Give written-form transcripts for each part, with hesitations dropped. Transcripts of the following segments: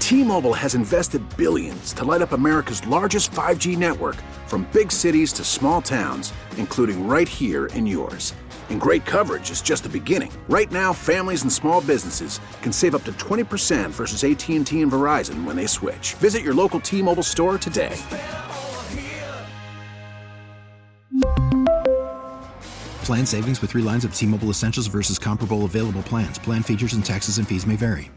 T-Mobile has invested billions to light up America's largest 5G network, from big cities to small towns, including right here in yours. And great coverage is just the beginning. Right now, families and small businesses can save up to 20% versus AT&T and Verizon when they switch. Visit your local T-Mobile store today. Plan savings with 3 lines of T-Mobile Essentials versus comparable available plans. Plan features and taxes and fees may vary.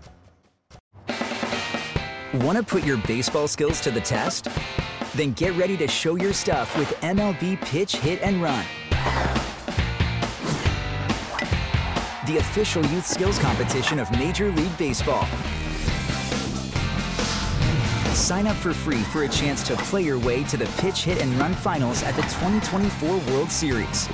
Want to put your baseball skills to the test? Then get ready to show your stuff with MLB Pitch, Hit, and Run. The official youth skills competition of Major League Baseball. Sign up for free for a chance to play your way to the Pitch, Hit, and Run finals at the 2024 World Series.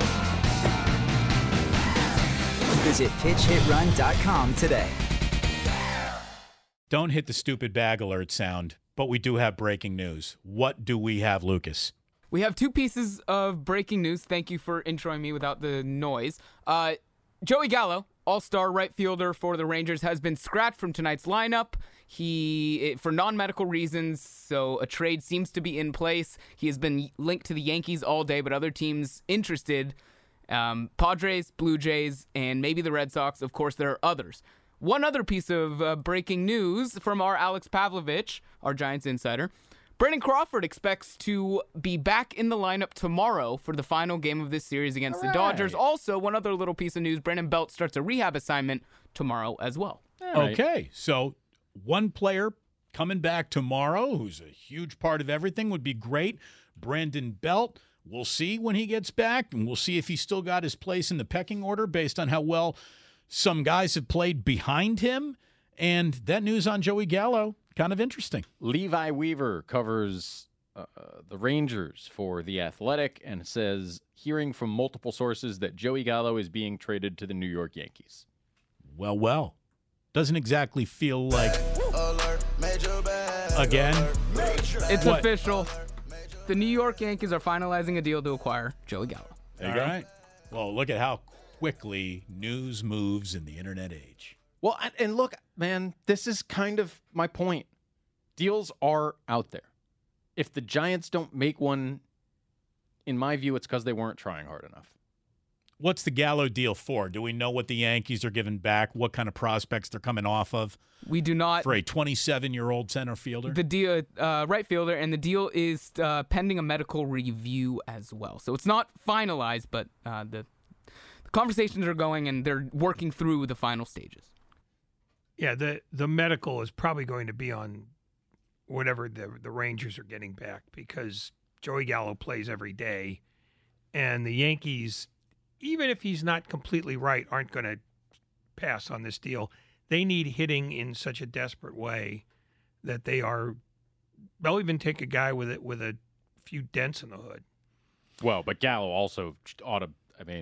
Visit pitchhitrun.com today. Don't hit the stupid bag alert sound, but we do have breaking news. What do we have, Lucas? We have 2 pieces of breaking news. Thank you for introing me without the noise. Joey Gallo, all-star right fielder for the Rangers, has been scratched from tonight's lineup. For non-medical reasons, so a trade seems to be in place. He has been linked to the Yankees all day, but other teams interested. Padres, Blue Jays, and maybe the Red Sox. Of course, there are others. One other piece of breaking news from our Alex Pavlovich, our Giants insider. Brandon Crawford expects to be back in the lineup tomorrow for the final game of this series against the Dodgers. Also, one other little piece of news, Brandon Belt starts a rehab assignment tomorrow as well. Okay, so one player coming back tomorrow who's a huge part of everything would be great. Brandon Belt. We'll see when he gets back, and we'll see if he's still got his place in the pecking order based on how well some guys have played behind him. And that news on Joey Gallo, kind of interesting. Levi Weaver covers the Rangers for The Athletic and says, hearing from multiple sources that Joey Gallo is being traded to the New York Yankees. Well. Doesn't exactly feel like, again, it's official. The New York Yankees are finalizing a deal to acquire Joey Gallo. There you go. All right. Well, look at how quickly news moves in the internet age. Well, and look, man, this is kind of my point. Deals are out there. If the Giants don't make one, in my view, it's because they weren't trying hard enough. What's the Gallo deal for? Do we know what the Yankees are giving back? What kind of prospects they're coming off of? We do not. For a 27-year-old center fielder? The deal, right fielder, and the deal is pending a medical review as well. So it's not finalized, but the conversations are going, and they're working through the final stages. Yeah, the medical is probably going to be on whatever the Rangers are getting back, because Joey Gallo plays every day, and the Yankees, even if he's not completely right, aren't going to pass on this deal. They need hitting in such a desperate way that they'll even take a guy with a few dents in the hood. Well, but Gallo also ought to,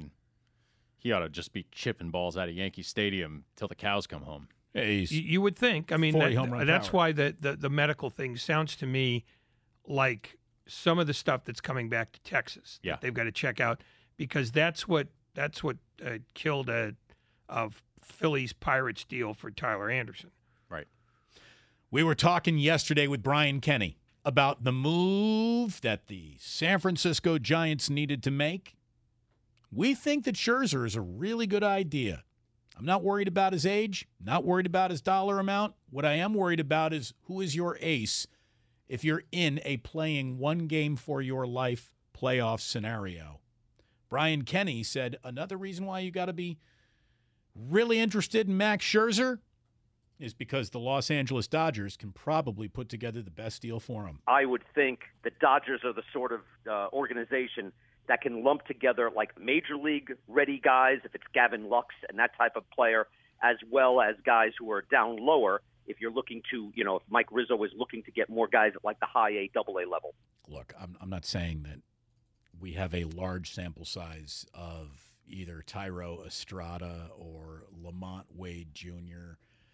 he ought to just be chipping balls out of Yankee Stadium till the cows come home. You would think. That's why the medical thing sounds to me like some of the stuff that's coming back to Texas. Yeah. That they've got to check out, because that's what killed a Phillies Pirates deal for Tyler Anderson. Right. We were talking yesterday with Brian Kenny about the move that the San Francisco Giants needed to make. We think that Scherzer is a really good idea. I'm not worried about his age, not worried about his dollar amount. What I am worried about is who is your ace if you're in a playing one game for your life playoff scenario. Brian Kenny said another reason why you got to be really interested in Max Scherzer is because the Los Angeles Dodgers can probably put together the best deal for him. I would think the Dodgers are the sort of organization that can lump together like major league ready guys, if it's Gavin Lux and that type of player, as well as guys who are down lower. If you're looking to, if Mike Rizzo is looking to get more guys at like the high A, double A level. Look, I'm not saying that we have a large sample size of either Tyro Estrada or Lamont Wade Jr.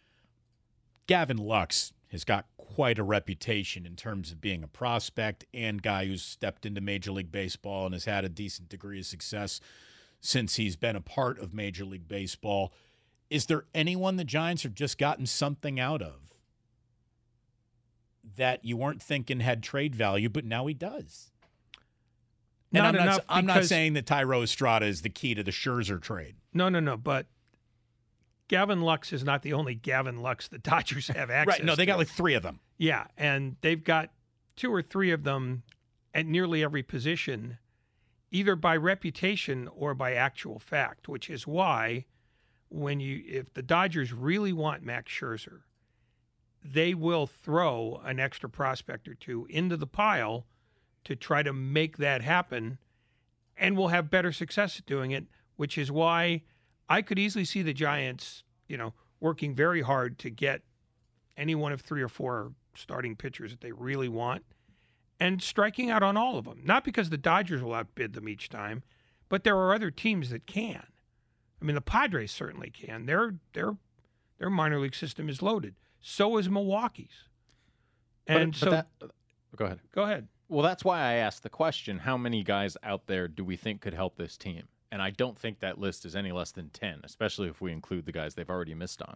Gavin Lux has got quite a reputation in terms of being a prospect and guy who's stepped into Major League Baseball and has had a decent degree of success since he's been a part of Major League Baseball. Is there anyone the Giants have just gotten something out of? that you weren't thinking had trade value, but now he does. Not And enough. I'm not because- saying that Thairo Estrada is the key to the Scherzer trade. No. But Gavin Lux is not the only Gavin Lux the Dodgers have access Right. No, they to. got like 3 of them. Yeah, and they've got 2 or 3 of them at nearly every position, either by reputation or by actual fact, which is why if the Dodgers really want Max Scherzer, they will throw an extra prospect or 2 into the pile to try to make that happen, and will have better success at doing it, which is why I could easily see the Giants, working very hard to get any one of 3 or 4 starting pitchers that they really want and striking out on all of them. Not because the Dodgers will outbid them each time, but there are other teams that can. I mean, the Padres certainly can. Their minor league system is loaded. So is Milwaukee's. And go ahead. Go ahead. Well, that's why I asked the question, how many guys out there do we think could help this team? And I don't think that list is any less than 10, especially if we include the guys they've already missed on.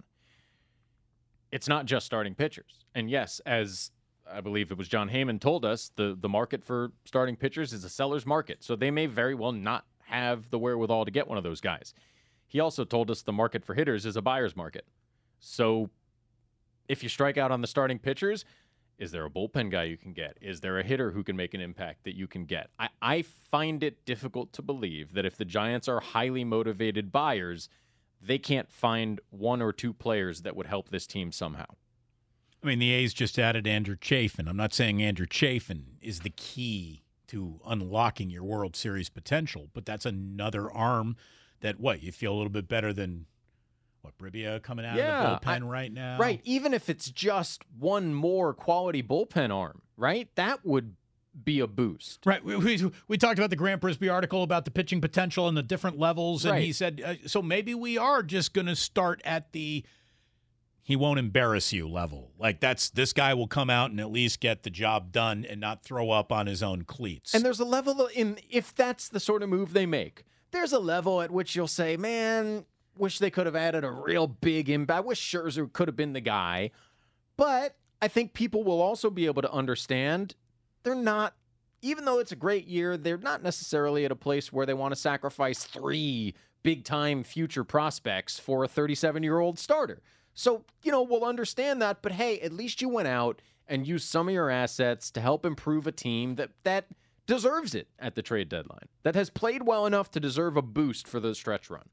It's not just starting pitchers. And yes, as I believe it was John Heyman told us, the market for starting pitchers is a seller's market. So they may very well not have the wherewithal to get one of those guys. He also told us the market for hitters is a buyer's market. So if you strike out on the starting pitchers, is there a bullpen guy you can get? Is there a hitter who can make an impact that you can get? I find it difficult to believe that if the Giants are highly motivated buyers, they can't find 1 or 2 players that would help this team somehow. I mean, the A's just added Andrew Chafin. I'm not saying Andrew Chafin is the key to unlocking your World Series potential, but that's another arm that, you feel a little bit better than Brivia coming out of the bullpen right now? Right. Even if it's just one more quality bullpen arm, right? That would be a boost. Right. We talked about the Grant Brisbee article about the pitching potential and the different levels, and he said, so maybe we are just going to start at the he won't embarrass you level. Like this guy will come out and at least get the job done and not throw up on his own cleats. And there's a level if that's the sort of move they make, there's a level at which you'll say, man, wish they could have added a real big impact. I wish Scherzer could have been the guy. But I think people will also be able to understand they're not, even though it's a great year, they're not necessarily at a place where they want to sacrifice 3 big-time future prospects for a 37-year-old starter. So, we'll understand that. But, hey, at least you went out and used some of your assets to help improve a team that deserves it at the trade deadline, that has played well enough to deserve a boost for the stretch run.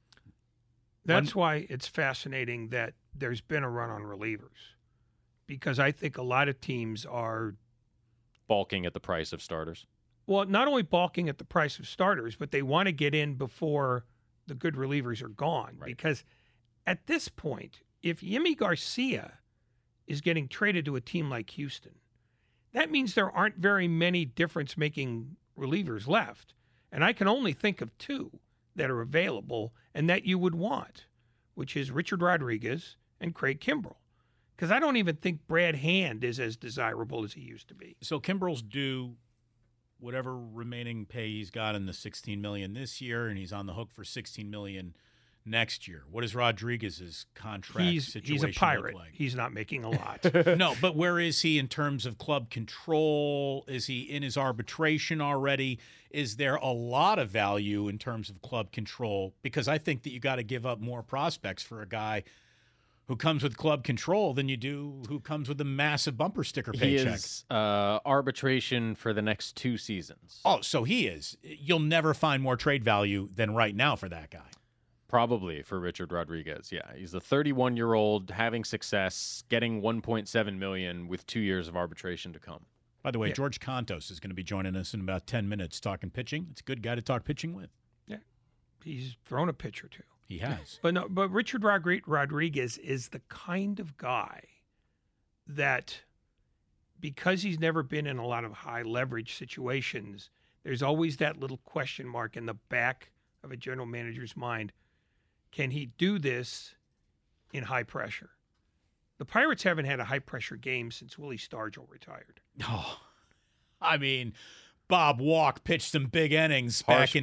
That's why it's fascinating that there's been a run on relievers, because I think a lot of teams are balking at the price of starters. Well, not only balking at the price of starters, but they want to get in before the good relievers are gone. Right. Because at this point, if Yimi Garcia is getting traded to a team like Houston, that means there aren't very many difference-making relievers left. And I can only think of 2 that are available and that you would want, which is Richard Rodriguez and Craig Kimbrell. Because I don't even think Brad Hand is as desirable as he used to be. So Kimbrell's due whatever remaining pay he's got in the $16 million this year, and he's on the hook for $16 million next year. What is Rodriguez's contract situation He's a pirate. look like? He's not making a lot. No, but where is he in terms of club control? Is he in his arbitration already? Is there a lot of value in terms of club control? Because I think that you got to give up more prospects for a guy who comes with club control than you do who comes with a massive bumper sticker paycheck. He is arbitration for the next 2 seasons. Oh, so he is. You'll never find more trade value than right now for that guy. Probably for Richard Rodriguez, yeah. He's a 31-year-old having success, getting $1.7 million with 2 years of arbitration to come. By the way, George Contos is going to be joining us in about 10 minutes talking pitching. It's a good guy to talk pitching with. Yeah, he's thrown a pitch or 2. He has. But Richard Rodriguez is the kind of guy that, because he's never been in a lot of high leverage situations, there's always that little question mark in the back of a general manager's mind. Can he do this in high pressure? The Pirates haven't had a high pressure game since Willie Stargell retired. Oh, I mean, Bob Walk pitched some big innings back in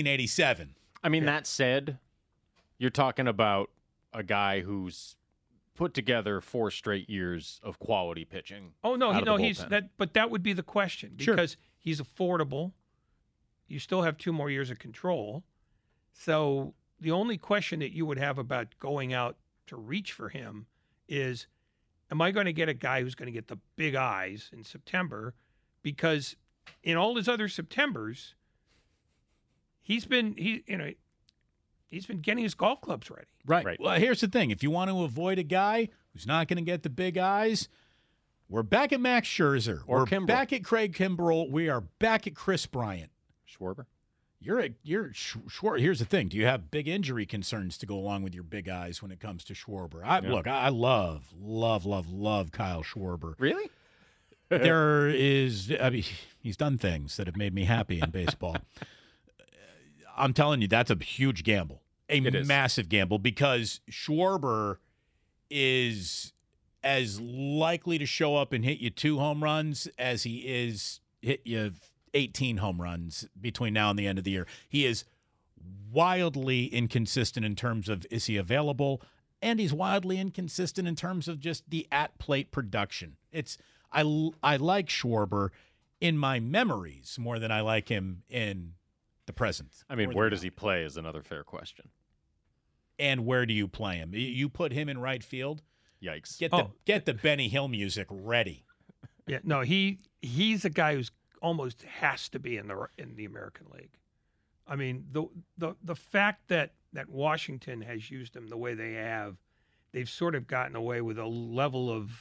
1987. I mean, that said, you're talking about a guy who's put together 4 straight years of quality pitching. Oh no, out of the he's bullpen. that. But that would be the question because he's affordable. You still have 2 more years of control. So the only question that you would have about going out to reach for him is, am I going to get a guy who's going to get the big eyes in September? Because in all his other Septembers, he's been getting his golf clubs ready. Right. Well, here's the thing. If you want to avoid a guy who's not going to get the big eyes, we're back at Max Scherzer. Or we're Kimbrel. back at Craig Kimbrel. We are back at Chris Bryant. Schwarber? Here's the thing. Do you have big injury concerns to go along with your big eyes when it comes to Schwarber? Look, I love Kyle Schwarber. Really? There is, he's done things that have made me happy in baseball. I'm telling you, that's a huge gamble, massive gamble, because Schwarber is as likely to show up and hit you 2 home runs as he is hit you 18 home runs between now and the end of the year. He is wildly inconsistent in terms of is he available, and he's wildly inconsistent in terms of just the at-plate production. I like Schwarber in my memories more than I like him in the present. I mean, where does he play is another fair question. And where do you play him? You put him in right field? Yikes. Get the Benny Hill music ready. Yeah, no, he's a guy who's almost has to be in the American League. I mean, the fact that Washington has used him the way they have, they've sort of gotten away with a level of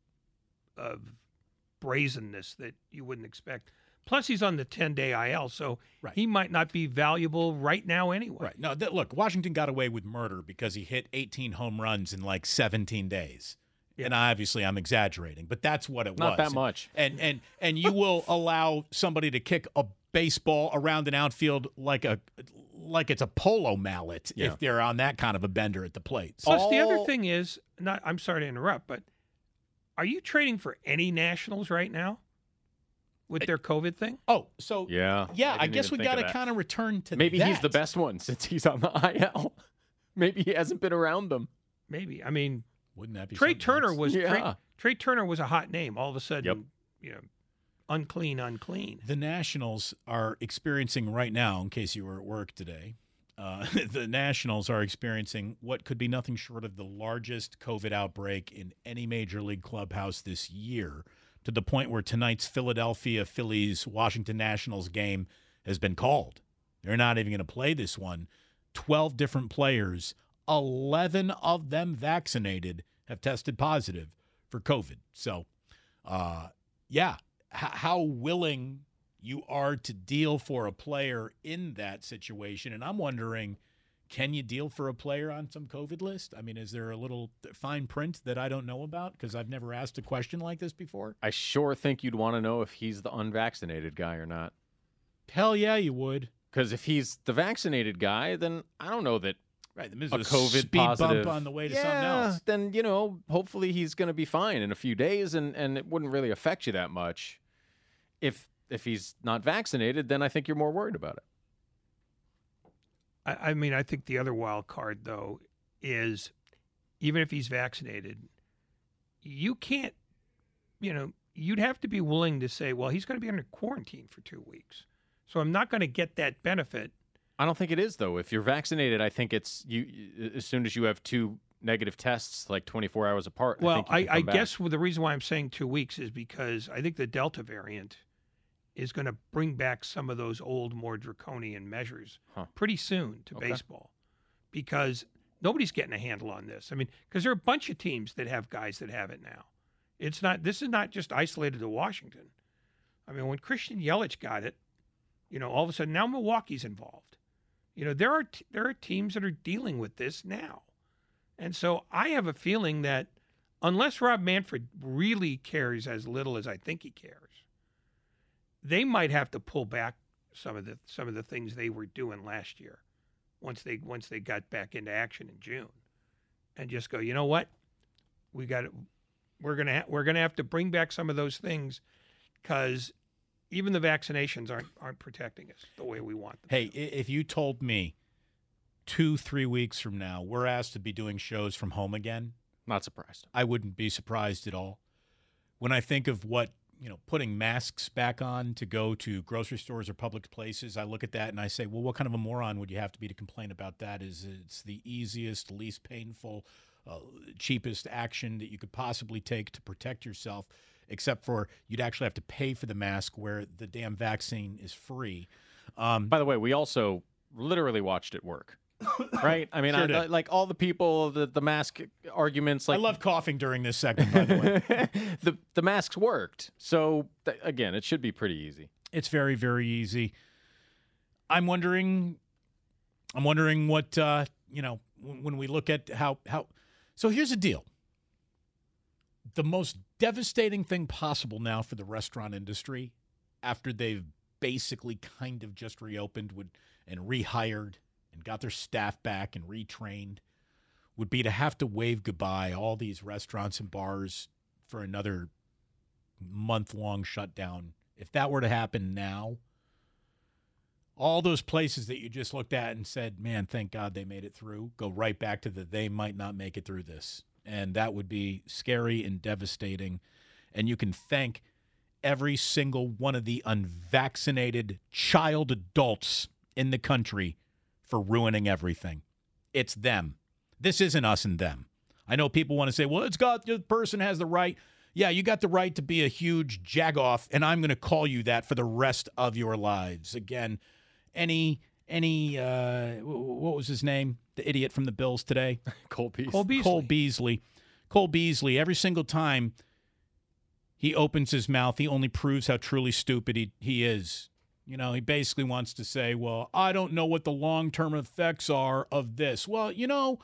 brazenness that you wouldn't expect. Plus, he's on the 10-day IL, so he might not be valuable right now anyway. Right. No, look, Washington got away with murder because he hit 18 home runs in like 17 days. Yeah. And obviously I'm exaggerating, but that's what it was. Not that much. And you will allow somebody to kick a baseball around an outfield like it's a polo mallet if they're on that kind of a bender at the plate. Plus, the other thing is, I'm sorry to interrupt, but are you trading for any Nationals right now with their COVID thing? Oh, so yeah. I guess we got to kind of return to maybe that. He's the best one since he's on the IL. Maybe he hasn't been around them. Maybe. I mean, wouldn't that be Trey Turner was yeah. Trey Turner was a hot name. All of a sudden, unclean. The Nationals are experiencing right now, in case you were at work today, the Nationals are experiencing what could be nothing short of the largest COVID outbreak in any major league clubhouse this year, to the point where tonight's Philadelphia Phillies Washington Nationals game has been called. They're not even going to play this one. 12 different players, 11 of them vaccinated, have tested positive for COVID. So, how willing you are to deal for a player in that situation. And I'm wondering, can you deal for a player on some COVID list? I mean, is there a little fine print that I don't know about because I've never asked a question like this before? I sure think you'd want to know if he's the unvaccinated guy or not. Hell yeah, you would. Because if he's the vaccinated guy, then I don't know that a COVID speed positive bump on the way to something else. Then, hopefully he's going to be fine in a few days and it wouldn't really affect you that much. If he's not vaccinated, then I think you're more worried about it. I mean, I think the other wild card, though, is even if he's vaccinated, you can't, you'd have to be willing to say, well, he's going to be under quarantine for 2 weeks. So I'm not going to get that benefit. I don't think it is, though. If you're vaccinated, I think it's you. As soon as you have 2 negative tests, like 24 hours apart. Well, I guess the reason why I'm saying 2 weeks is because I think the Delta variant is going to bring back some of those old, more draconian measures pretty soon to baseball, because nobody's getting a handle on this. I mean, because there are a bunch of teams that have guys that have it now. This is not just isolated to Washington. I mean, when Christian Yelich got it, all of a sudden now Milwaukee's involved. There are teams that are dealing with this now. And so I have a feeling that unless Rob Manfred really cares as little as I think he cares, they might have to pull back some of the things they were doing last year once they got back into action in June, and just go, you know what, we're gonna have to bring back some of those things, because even the vaccinations aren't protecting us the way we want them. Hey, if you told me 2-3 weeks from now we're asked to be doing shows from home again, Not surprised. I wouldn't be surprised at all. When I think of what, putting masks back on to go to grocery stores or public places, I look at that and I say, well, what kind of a moron would you have to be to complain about that? It's the easiest, least painful, cheapest action that you could possibly take to protect yourself, except for you'd actually have to pay for the mask where the damn vaccine is free. By the way, we also literally watched it work. Right? I mean, Sure like all the people, the mask arguments. Like, I love coughing during this segment, by the way. the masks worked. So, again, it should be pretty easy. It's very, very easy. I'm wondering what, when we look at how. So here's the deal. The most devastating thing possible now for the restaurant industry, after they've basically kind of just reopened and rehired and got their staff back and retrained, would be to have to wave goodbye all these restaurants and bars for another month-long shutdown. If that were to happen now, all those places that you just looked at and said, man, thank God they made it through, go right back to they might not make it through this. And that would be scary and devastating. And you can thank every single one of the unvaccinated child adults in the country for ruining everything. It's them. This isn't us and them. I know people want to say, well, the person has the right. Yeah, you got the right to be a huge jagoff, and I'm going to call you that for the rest of your lives. Again, what was his name? The idiot from the Bills today? Cole Beasley. Cole Beasley, every single time he opens his mouth, he only proves how truly stupid he is. He basically wants to say, well, I don't know what the long-term effects are of this. Well,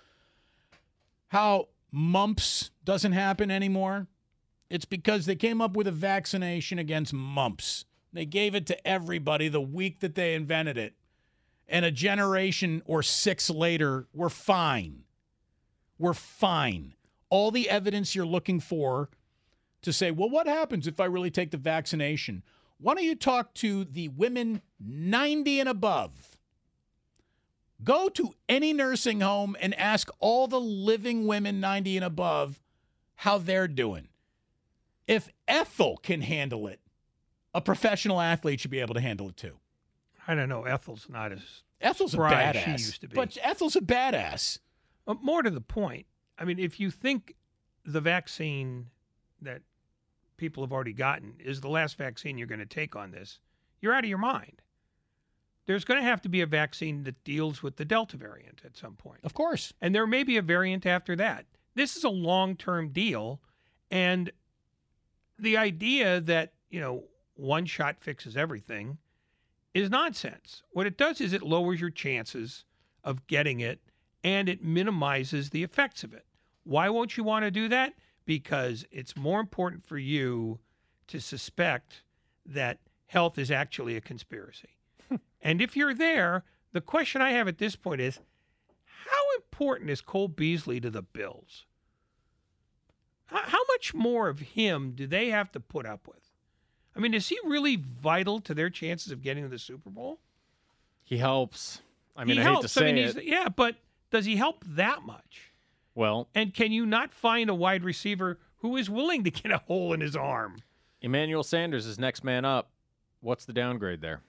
how mumps doesn't happen anymore? It's because they came up with a vaccination against mumps. They gave it to everybody the week that they invented it. And a generation or 6 later, we're fine. We're fine. All the evidence you're looking for to say, well, what happens if I really take the vaccination? Why don't you talk to the women 90 and above? Go to any nursing home and ask all the living women 90 and above how they're doing. If Ethel can handle it, a professional athlete should be able to handle it too. I don't know. Ethel's not as Ethel's a spry badass. as she used to be. But Ethel's a badass. More to the point, I mean, if you think the vaccine that people have already gotten is the last vaccine you're going to take on this, you're out of your mind. There's going to have to be a vaccine that deals with the Delta variant at some point. Of course. And there may be a variant after that. This is a long-term deal, and the idea that, one shot fixes everything is nonsense. What it does is it lowers your chances of getting it, and it minimizes the effects of it. Why won't you want to do that? Because it's more important for you to suspect that health is actually a conspiracy. And if you're there, the question I have at this point is, how important is Cole Beasley to the Bills? How much more of him do they have to put up with? I mean, is he really vital to their chances of getting to the Super Bowl? He helps. I mean, he I helps. hate to say it. Yeah, but does he help that much? Well, and can you not find a wide receiver who is willing to get a hole in his arm? Emmanuel Sanders is next man up. What's the downgrade there?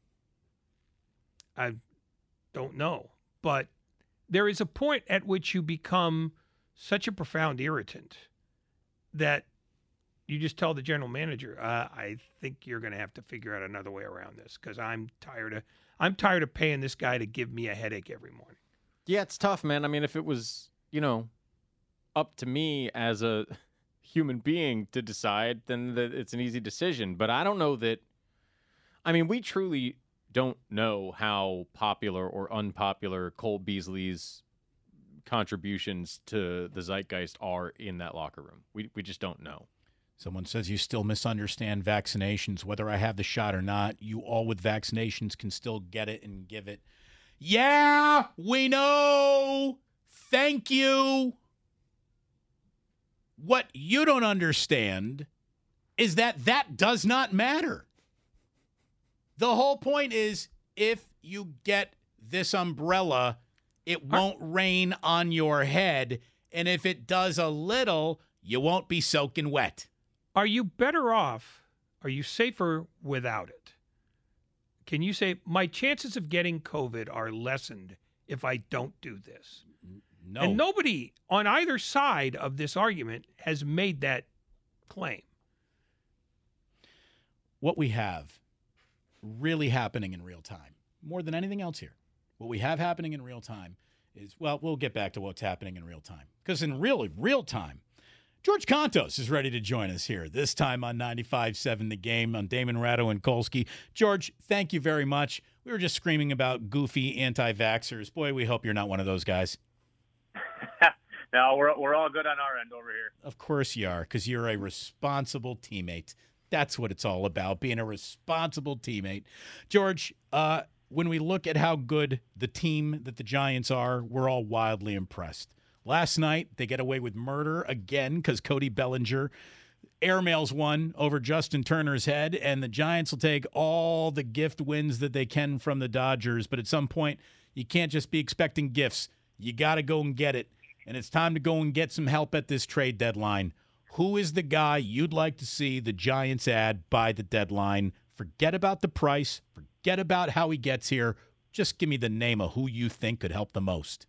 I don't know. But there is a point at which you become such a profound irritant that you just tell the general manager, I think you're going to have to figure out another way around this because I'm tired of paying this guy to give me a headache every morning. Yeah, it's tough, man. I mean, if it was, up to me as a human being to decide, then it's an easy decision. But I don't know that. I mean, we truly don't know how popular or unpopular Cole Beasley's contributions to the zeitgeist are in that locker room. We just don't know. Someone says you still misunderstand vaccinations. Whether I have the shot or not, you all with vaccinations can still get it and give it. Yeah, we know. Thank you. What you don't understand is that does not matter. The whole point is if you get this umbrella, it won't rain on your head, And if it does a little, you won't be soaking wet. Are you better off? Are you safer without it? Can you say, my chances of getting COVID are lessened if I don't do this? No. And nobody on either side of this argument has made that claim. What we have really happening in real time, more than anything else here, what we have happening in real time is, well, we'll get back to what's happening in real time. Because in real time, George Kontos is ready to join us here, this time on 95.7 The Game on Damon Ratto and Kolsky. George, thank you very much. We were just screaming about goofy anti-vaxxers. Boy, we hope you're not one of those guys. No, we're all good on our end over here. Of course you are, because you're a responsible teammate. That's what it's all about, being a responsible teammate. George, when we look at how good the team that the Giants are, we're all wildly impressed. Last night, they get away with murder again because Cody Bellinger airmails one over Justin Turner's head, and the Giants will take all the gift wins that they can from the Dodgers. But at some point, you can't just be expecting gifts. You got to go and get it. And it's time to go and get some help at this trade deadline. Who is the guy you'd like to see the Giants add by the deadline? Forget about the price. Forget about how he gets here. Just give me the name of who you think could help the most.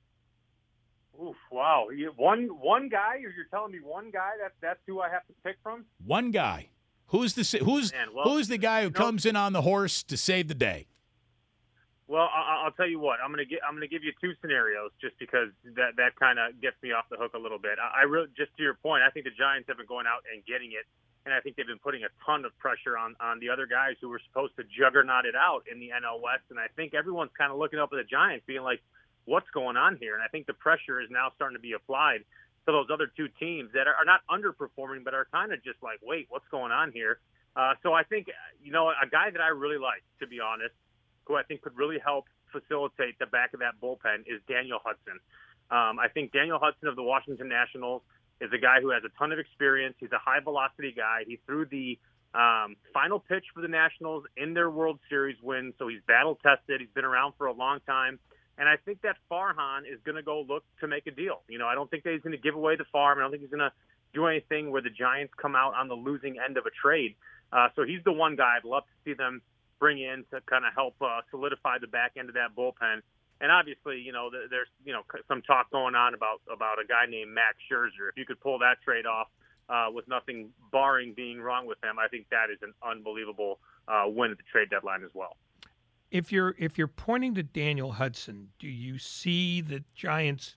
Oof, wow. One guy, or you're telling me one guy? That's who I have to pick from? One guy. Who's the guy who comes in on the horse to save the day? Well, I'll tell you what. I'm gonna give you two scenarios just because that kind of gets me off the hook a little bit. I really, just to your point, I think the Giants have been going out and getting it, and I think they've been putting a ton of pressure on the other guys who were supposed to juggernaut it out in the NL West. And I think everyone's kind of looking up at the Giants, being like, "What's going on here?" And I think the pressure is now starting to be applied to those other two teams that are not underperforming, but are kind of just like, "Wait, what's going on here?" So I think a guy that I really like, to be honest, who I think could really help facilitate the back of that bullpen is Daniel Hudson. I think Daniel Hudson of the Washington Nationals is a guy who has a ton of experience. He's a high-velocity guy. He threw the final pitch for the Nationals in their World Series win, so he's battle-tested. He's been around for a long time. And I think that Farhan is going to go look to make a deal. I don't think that he's going to give away the farm. I don't think he's going to do anything where the Giants come out on the losing end of a trade. So he's the one guy I'd love to see them bring in to kind of help solidify the back end of that bullpen. And obviously, there's some talk going on about a guy named Max Scherzer. If you could pull that trade off with nothing barring being wrong with him, I think that is an unbelievable win at the trade deadline as well. If you're pointing to Daniel Hudson, do you see the Giants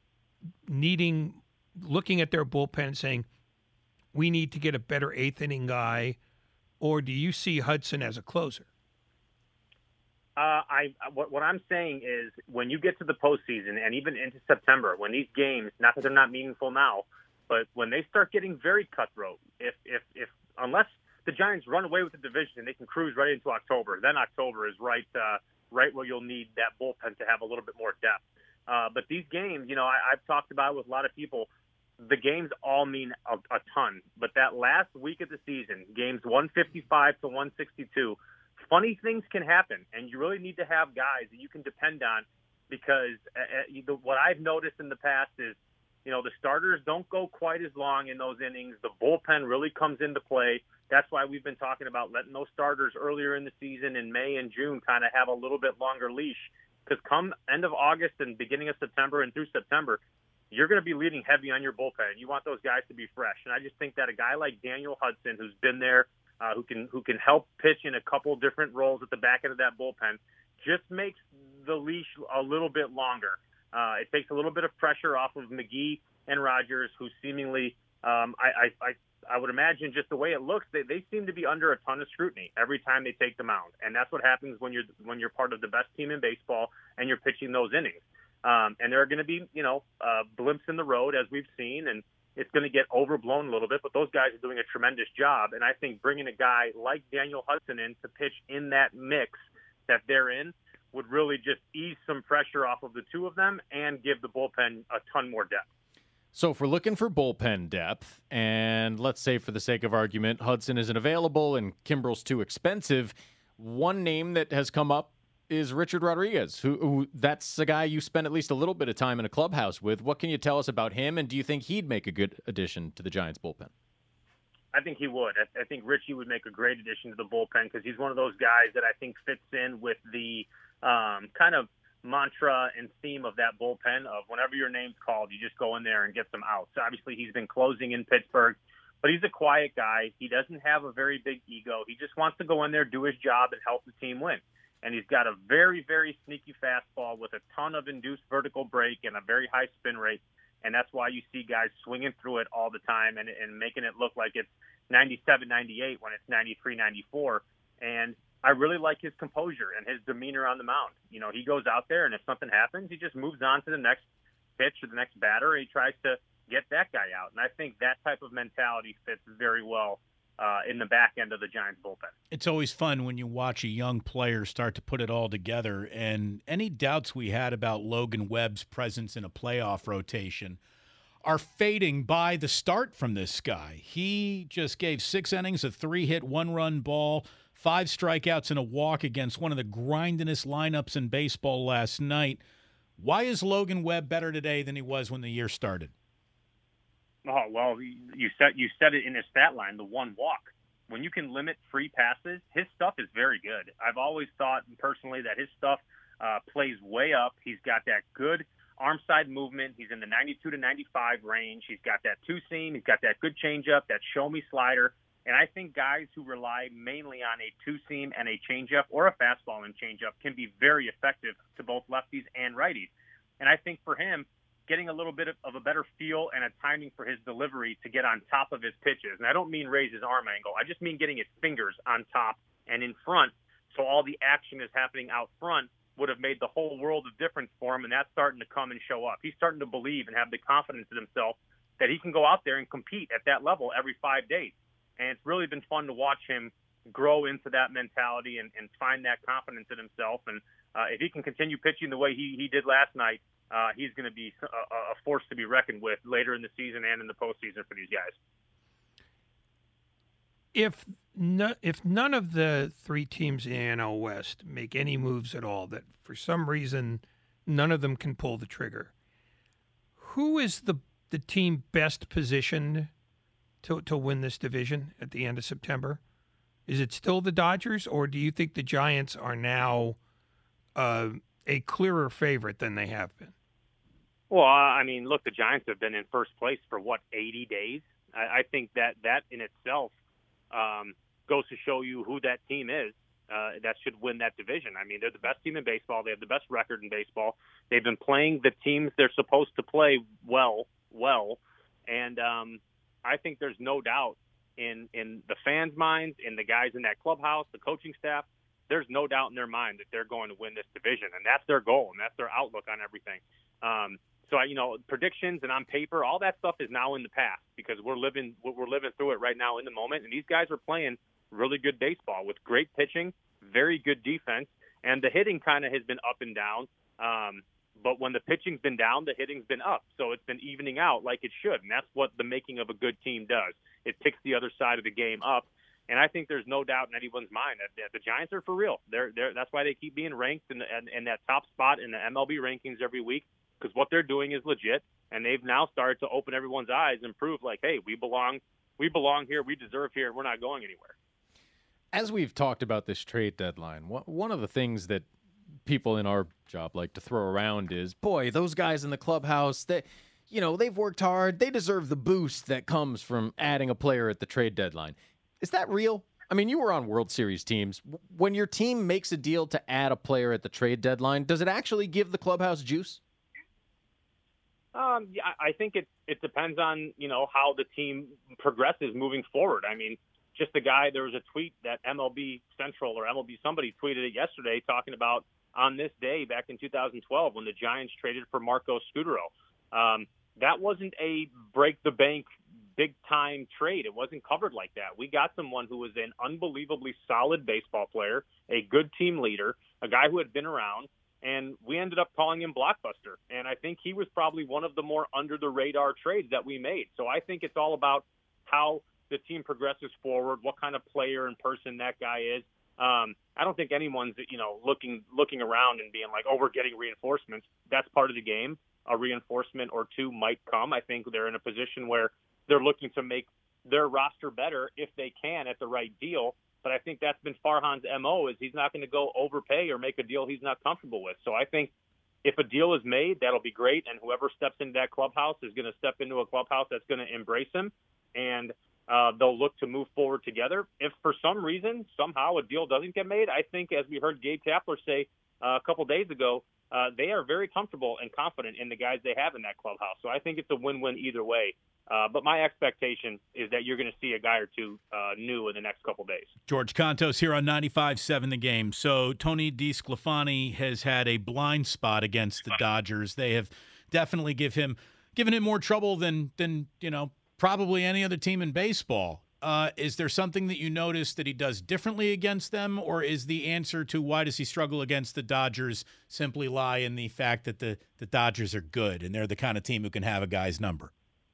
looking at their bullpen and saying, we need to get a better eighth inning guy, or do you see Hudson as a closer? What I'm saying is when you get to the postseason and even into September, when these games, not that they're not meaningful now, but when they start getting very cutthroat, if unless the Giants run away with the division and they can cruise right into October, then October is right where you'll need that bullpen to have a little bit more depth. But these games, I've talked about it with a lot of people. The games all mean a ton. But that last week of the season, games 155 to 162, funny things can happen, and you really need to have guys that you can depend on because what I've noticed in the past is, the starters don't go quite as long in those innings. The bullpen really comes into play. That's why we've been talking about letting those starters earlier in the season in May and June kind of have a little bit longer leash because come end of August and beginning of September and through September, you're going to be leaning heavy on your bullpen. You want those guys to be fresh. And I just think that a guy like Daniel Hudson, who's been there, who can help pitch in a couple different roles at the back end of that bullpen, just makes the leash a little bit longer. It takes a little bit of pressure off of McGee and Rogers, who seemingly, I would imagine just the way it looks, they seem to be under a ton of scrutiny every time they take the mound. And that's what happens when you're part of the best team in baseball and you're pitching those innings. And there are going to be, blimps in the road, as we've seen, and it's going to get overblown a little bit, but those guys are doing a tremendous job. And I think bringing a guy like Daniel Hudson in to pitch in that mix that they're in would really just ease some pressure off of the two of them and give the bullpen a ton more depth. So if we're looking for bullpen depth, and let's say for the sake of argument, Hudson isn't available and Kimbrel's too expensive, one name that has come up is Richard Rodriguez, who that's a guy you spent at least a little bit of time in a clubhouse with. What can you tell us about him, and do you think he'd make a good addition to the Giants bullpen? I think he would. I think Richie would make a great addition to the bullpen because he's one of those guys that I think fits in with the kind of mantra and theme of that bullpen of whenever your name's called, you just go in there and get some outs. Obviously, he's been closing in Pittsburgh, but he's a quiet guy. He doesn't have a very big ego. He just wants to go in there, do his job, and help the team win. And he's got a very, very sneaky fastball with a ton of induced vertical break and a very high spin rate. And that's why you see guys swinging through it all the time and making it look like it's 97, 98 when it's 93, 94. And I really like his composure and his demeanor on the mound. You know, he goes out there, and if something happens, he just moves on to the next pitch or the next batter, and he tries to get that guy out. And I think that type of mentality fits very well in the back end of the Giants bullpen. It's always fun when you watch a young player start to put it all together, and any doubts we had about Logan Webb's presence in a playoff rotation are fading by the start from this guy. He just gave 6 innings, a 3-hit, 1-run ball, 5 strikeouts and a walk against one of the grindinest lineups in baseball last night. Why is Logan Webb better today than he was when the year started? Oh, well, you said it in his stat line, the 1 walk. When you can limit free passes, his stuff is very good. I've always thought personally that his stuff plays way up. He's got that good arm side movement. He's in the 92 to 95 range. He's got that 2-seam. He's got that good changeup, that show-me slider. And I think guys who rely mainly on a 2-seam and a changeup or a fastball and changeup can be very effective to both lefties and righties. And I think for him, getting a little bit of a better feel and a timing for his delivery to get on top of his pitches. And I don't mean raise his arm angle. I just mean getting his fingers on top and in front so all the action is happening out front would have made the whole world of difference for him, and that's starting to come and show up. He's starting to believe and have the confidence in himself that he can go out there and compete at that level every 5 days. And it's really been fun to watch him grow into that mentality and find that confidence in himself. And if he can continue pitching the way he did last night, he's going to be a force to be reckoned with later in the season and in the postseason for these guys. If none of the 3 teams in the NL West make any moves at all, that for some reason none of them can pull the trigger, who is the team best positioned to win this division at the end of September? Is it still the Dodgers, or do you think the Giants are now a clearer favorite than they have been? Well, I mean, look, the Giants have been in first place for, 80 days? I think that in itself goes to show you who that team is that should win that division. I mean, they're the best team in baseball. They have the best record in baseball. They've been playing the teams they're supposed to play well. And I think there's no doubt in the fans' minds, in the guys in that clubhouse, the coaching staff, there's no doubt in their mind that they're going to win this division. And that's their goal, and that's their outlook on everything. So, predictions and on paper, all that stuff is now in the past because we're living through it right now in the moment. And these guys are playing really good baseball with great pitching, very good defense, and the hitting kind of has been up and down. But when the pitching's been down, the hitting's been up. So it's been evening out like it should. And that's what the making of a good team does. It picks the other side of the game up. And I think there's no doubt in anyone's mind that the Giants are for real. That's why they keep being ranked in that top spot in the MLB rankings every week, because what they're doing is legit. And they've now started to open everyone's eyes and prove like, hey, we belong here, we deserve here, and we're not going anywhere. As we've talked about this trade deadline, one of the things that people in our job like to throw around is, boy, those guys in the clubhouse, they've worked hard. They deserve the boost that comes from adding a player at the trade deadline. Is that real? I mean, you were on World Series teams. When your team makes a deal to add a player at the trade deadline, does it actually give the clubhouse juice? Yeah, I think it depends on, how the team progresses moving forward. I mean, just there was a tweet that MLB Central or MLB somebody tweeted it yesterday talking about on this day back in 2012 when the Giants traded for Marco Scutaro. That wasn't a break the bank big-time trade. It wasn't covered like that. We got someone who was an unbelievably solid baseball player, a good team leader, a guy who had been around, and we ended up calling him Blockbuster. And I think he was probably one of the more under-the-radar trades that we made. So I think it's all about how the team progresses forward, what kind of player and person that guy is. I don't think anyone's, looking around and being like, oh, we're getting reinforcements. That's part of the game. A reinforcement or two might come. I think they're in a position where they're looking to make their roster better if they can at the right deal. But I think that's been Farhan's MO, is he's not going to go overpay or make a deal he's not comfortable with. So I think if a deal is made, that'll be great. And whoever steps into that clubhouse is going to step into a clubhouse that's going to embrace him. And they'll look to move forward together. If for some reason, somehow a deal doesn't get made, I think, as we heard Gabe Kapler say a couple days ago, they are very comfortable and confident in the guys they have in that clubhouse. So I think it's a win-win either way. But my expectation is that you're going to see a guy or two new in the next couple days. George Contos here on 95.7 The Game. So Tony DeSclafani has had a blind spot against the Dodgers. They have definitely given him more trouble than probably any other team in baseball. Is there something that you notice that he does differently against them, or is the answer to why does he struggle against the Dodgers simply lie in the fact that the Dodgers are good and they're the kind of team who can have a guy's number?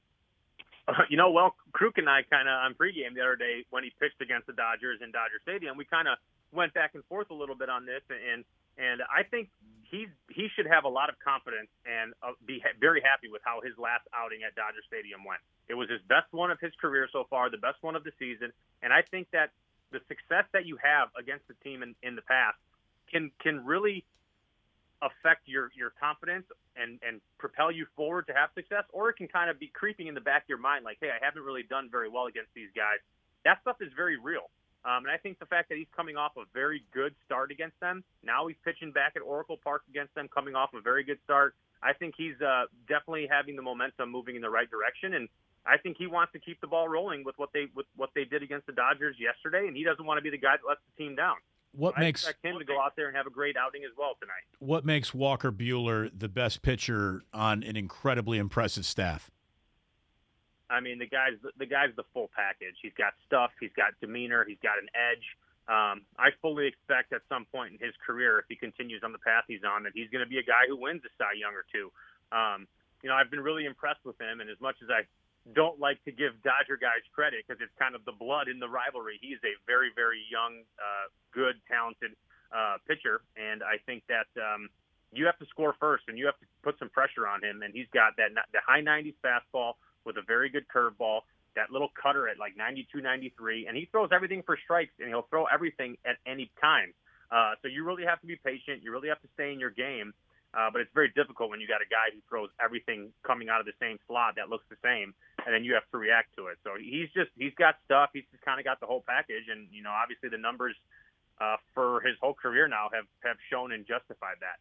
Kruk and I kind of on pregame the other day when he pitched against the Dodgers in Dodger Stadium, we kind of went back and forth a little bit on this, and I think he should have a lot of confidence and be very happy with how his last outing at Dodger Stadium went. It was his best one of his career so far, the best one of the season, and I think that the success that you have against the team in the past can really affect your confidence and propel you forward to have success, or it can kind of be creeping in the back of your mind like, hey, I haven't really done very well against these guys. That stuff is very real. And I think the fact that he's coming off a very good start against them, now he's pitching back at Oracle Park against them, coming off a very good start. I think he's definitely having the momentum moving in the right direction, and I think he wants to keep the ball rolling with what they did against the Dodgers yesterday, and he doesn't want to be the guy that lets the team down. I expect him to go out there and have a great outing as well tonight. What makes Walker Buehler the best pitcher on an incredibly impressive staff? I mean, the guy's the full package. He's got stuff. He's got demeanor. He's got an edge. I fully expect at some point in his career, if he continues on the path he's on, that he's going to be a guy who wins a Cy Young or two. I've been really impressed with him, and as much as I don't like to give Dodger guys credit because it's kind of the blood in the rivalry, he's a very, very young, good, talented pitcher, and I think that you have to score first, and you have to put some pressure on him, and he's got the high 90s fastball with a very good curveball, that little cutter at like 92, 93, and he throws everything for strikes, and he'll throw everything at any time. So you really have to be patient. You really have to stay in your game. But it's very difficult when you got a guy who throws everything coming out of the same slot that looks the same, and then you have to react to it. So he's got stuff. He's just kind of got the whole package, and obviously the numbers for his whole career now have shown and justified that.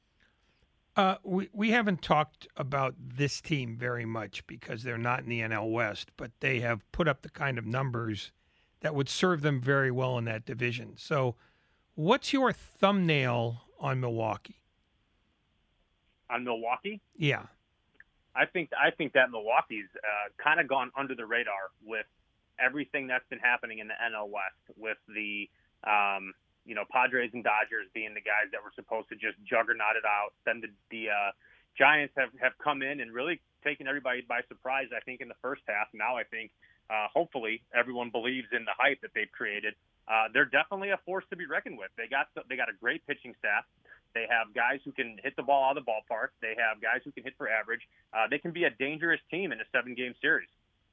We haven't talked about this team very much because they're not in the NL West, but they have put up the kind of numbers that would serve them very well in that division. So what's your thumbnail on Milwaukee? On Milwaukee? Yeah. I think that Milwaukee's kind of gone under the radar with everything that's been happening in the NL West, with the Padres and Dodgers being the guys that were supposed to just juggernaut it out. Then the Giants have come in and really taken everybody by surprise, I think, in the first half. Now I think hopefully everyone believes in the hype that they've created. They're definitely a force to be reckoned with. They got a great pitching staff. They have guys who can hit the ball out of the ballpark. They have guys who can hit for average. They can be a dangerous team in a 7-game series.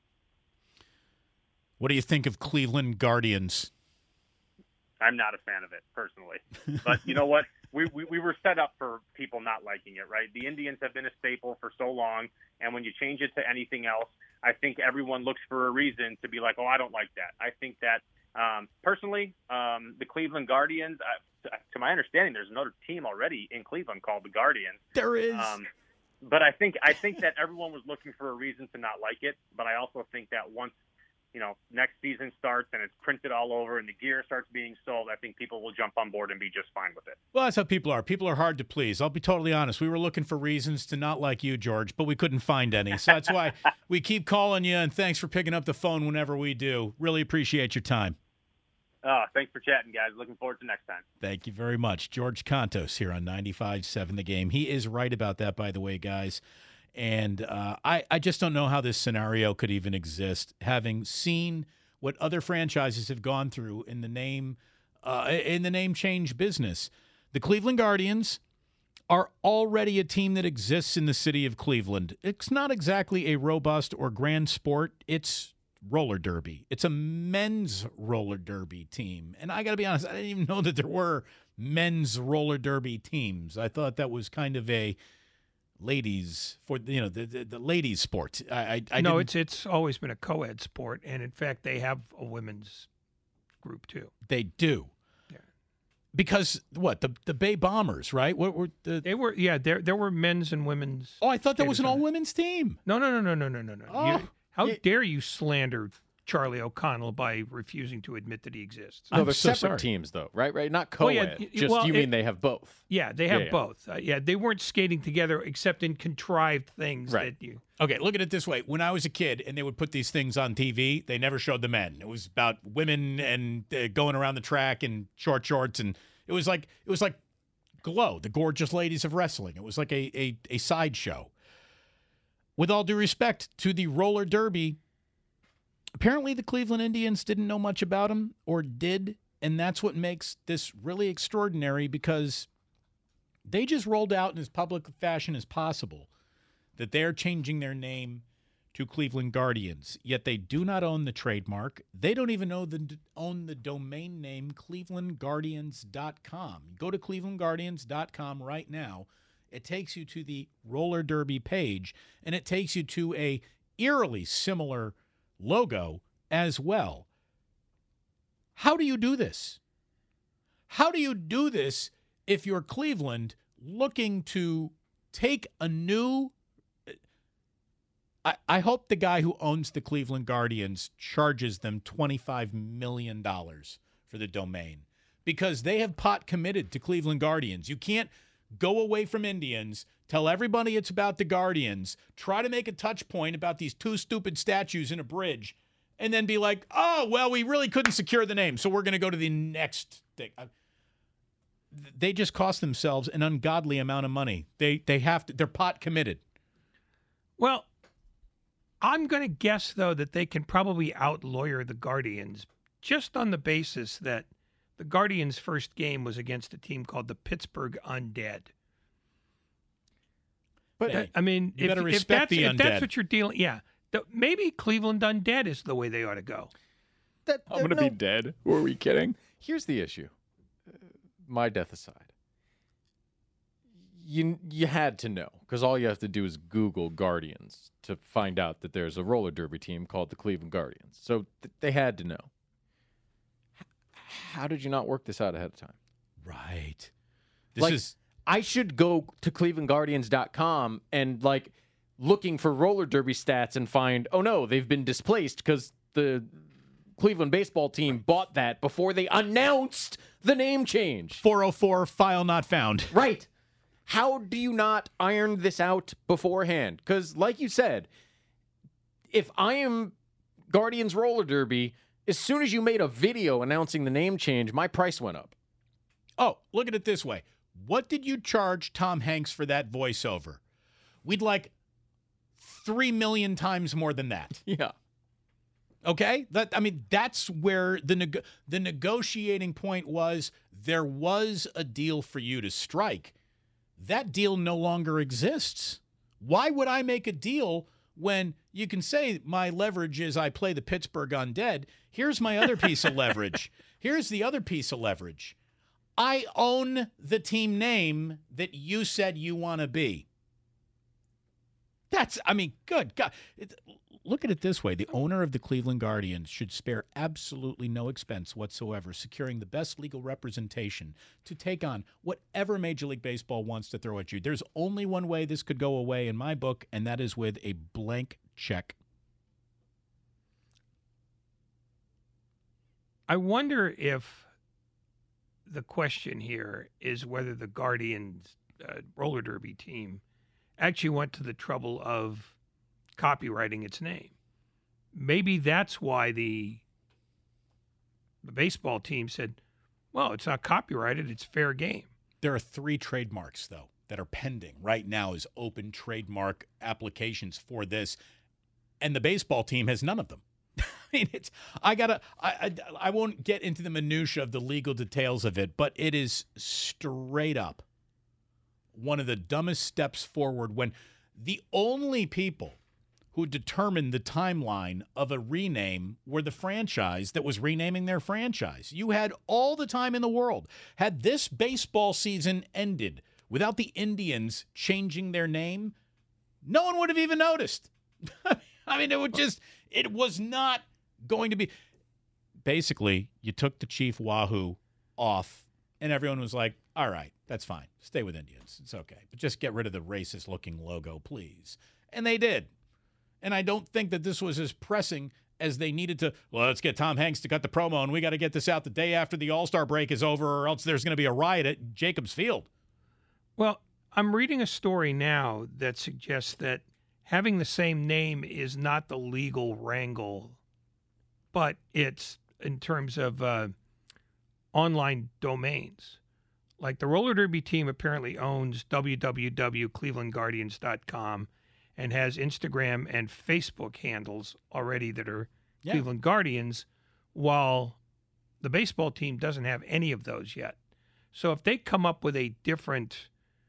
What do you think of Cleveland Guardians? I'm not a fan of it personally, but you know what? We were set up for people not liking it, right? The Indians have been a staple for so long, and when you change it to anything else, I think everyone looks for a reason to be like, oh, I don't like that. I think that personally, the Cleveland Guardians, to my understanding, there's another team already in Cleveland called the Guardians. There is. But I think that everyone was looking for a reason to not like it. But I also think that once next season starts and it's printed all over and the gear starts being sold, I think people will jump on board and be just fine with it. Well, that's how people are. People are hard to please. I'll be totally honest. We were looking for reasons to not like you, George, but we couldn't find any. So that's why we keep calling you, and thanks for picking up the phone whenever we do. Really appreciate your time. Thanks for chatting, guys. Looking forward to next time. Thank you very much. George Contos here on 95.7 The Game. He is right about that, by the way, guys. And I just don't know how this scenario could even exist, having seen what other franchises have gone through in the name in the name change business. The Cleveland Guardians are already a team that exists in the city of Cleveland. It's not exactly a robust or grand sport. It's roller derby. It's a men's roller derby team. And I got to be honest, I didn't even know that there were men's roller derby teams. I thought that was kind of a ladies for the ladies sport. No, it's always been a co-ed sport, and in fact they have a women's group too. They do. Yeah. Because what, the Bay Bombers, right? What were there were men's and women's. Oh, I thought that was an all women's team. No. Oh, How dare you slander Charlie O'Connell by refusing to admit that he exists? No, I'm they're so separate sorry. teams, though, right? Not co-ed. You mean they have both? Yeah, they have both. They weren't skating together except in contrived things. Right. That you. Okay, look at it this way. When I was a kid and they would put these things on TV, they never showed the men. It was about women and going around the track in short shorts, and it was like Glow, the gorgeous ladies of wrestling. It was like a sideshow. With all due respect to the roller derby, apparently the Cleveland Indians didn't know much about him, or did, and that's what makes this really extraordinary, because they just rolled out in as public fashion as possible that they're changing their name to Cleveland Guardians, yet they do not own the trademark. They don't even own the domain name clevelandguardians.com. Go to clevelandguardians.com right now. It takes you to the roller derby page, and it takes you to a eerily similar logo as well. How do you do this? How do you do this if you're Cleveland looking to take a new... I hope the guy who owns the Cleveland Guardians charges them $25 million for the domain, because they have pot committed to Cleveland Guardians. You can't go away from Indians, tell everybody it's about the Guardians, try to make a touch point about these two stupid statues in a bridge, and then be like, oh, well, we really couldn't secure the name, so we're going to go to the next thing. They just cost themselves an ungodly amount of money. They're pot committed. Well, I'm going to guess, though, that they can probably out-lawyer the Guardians just on the basis that the Guardians' first game was against a team called the Pittsburgh Undead. But, hey, I mean, you better respect the Undead. If that's what you're dealing... Yeah. Maybe Cleveland Undead is the way they ought to go. I'm going to be dead. Were we kidding? Here's the issue. My death aside. You had to know, because all you have to do is Google Guardians to find out that there's a roller derby team called the Cleveland Guardians. So they had to know. How did you not work this out ahead of time? Right. I should go to clevelandguardians.com and looking for roller derby stats and find, oh no, they've been displaced because the Cleveland baseball team bought that before they announced the name change. 404 file not found. Right. How do you not iron this out beforehand? Because, like you said, if I am Guardians Roller Derby, as soon as you made a video announcing the name change, my price went up. Oh, look at it this way. What did you charge Tom Hanks for that voiceover? We'd like 3 million times more than that. Yeah. Okay? That's where the negotiating point was. There was a deal for you to strike. That deal no longer exists. Why would I make a deal when you can say my leverage is I play the Pittsburgh Undead? Here's my other piece of leverage. Here's the other piece of leverage. I own the team name that you said you want to be. Good God. Look at it this way. The owner of the Cleveland Guardians should spare absolutely no expense whatsoever securing the best legal representation to take on whatever Major League Baseball wants to throw at you. There's only one way this could go away in my book, and that is with a blank check. I wonder if the question here is whether the Guardians roller derby team actually went to the trouble of copyrighting its name. Maybe that's why the baseball team said, well, it's not copyrighted, it's fair game. There are 3 trademarks, though, that are pending right now as open trademark applications for this, and the baseball team has none of them. mean, I won't get into the minutia of the legal details of it, but it is straight up one of the dumbest steps forward when the only people who determined the timeline of a rename were the franchise that was renaming their franchise. You had all the time in the world. Had this baseball season ended without the Indians changing their name, no one would have even noticed. I mean, it was not going to be. Basically, you took the Chief Wahoo off, and everyone was like, all right, that's fine. Stay with Indians. It's okay. But just get rid of the racist-looking logo, please. And they did. And I don't think that this was as pressing as they needed to. Well, let's get Tom Hanks to cut the promo, and we got to get this out the day after the All-Star break is over, or else there's going to be a riot at Jacobs Field. Well, I'm reading a story now that suggests that having the same name is not the legal wrangle, but it's in terms of online domains. Like the roller derby team apparently owns www.clevelandguardians.com and has Instagram and Facebook handles already that are Cleveland Guardians, while the baseball team doesn't have any of those yet. So if they come up with a different